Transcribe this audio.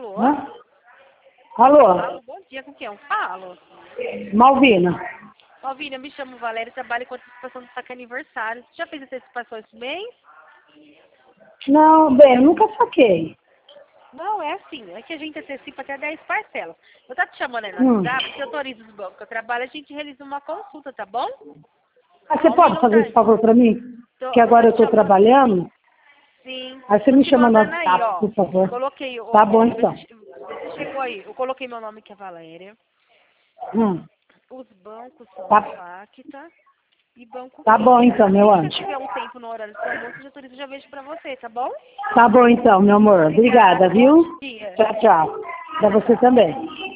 Alô? Hã? Alô? Alô, bom dia, com quem eu falo? Malvina. Malvina, eu me chamo Valéria e trabalho com antecipação do saque aniversário. Você já fez antecipação esse mês? Não, bem, eu nunca saquei. Não, é assim, é que a gente antecipa até 10 parcelas. Eu tô te chamando aí no WhatsApp, se autoriza os bancos que eu trabalho, a gente realiza uma consulta, tá bom? Ah, você Um pode minuto fazer esse aí. favor pra mim? Que Eu tô agora eu te tô chamando. trabalhando. Sim, Aí você tô me te chama no mandando aí, WhatsApp, ó. por favor. Coloquei, Tá bom, vê então. se chegou aí. Eu coloquei meu nome que é Valéria. Hum. Os bancos são Tá, Facta e Banco tá bom, Inter. então, meu Assim que eu anjo. tiver um tempo no horário do seu almoço, eu autorizo e já vejo pra você, tá bom? Tá bom, então, meu amor. Obrigada, Obrigada, bom viu? dia. Tchau, tchau. Pra você também.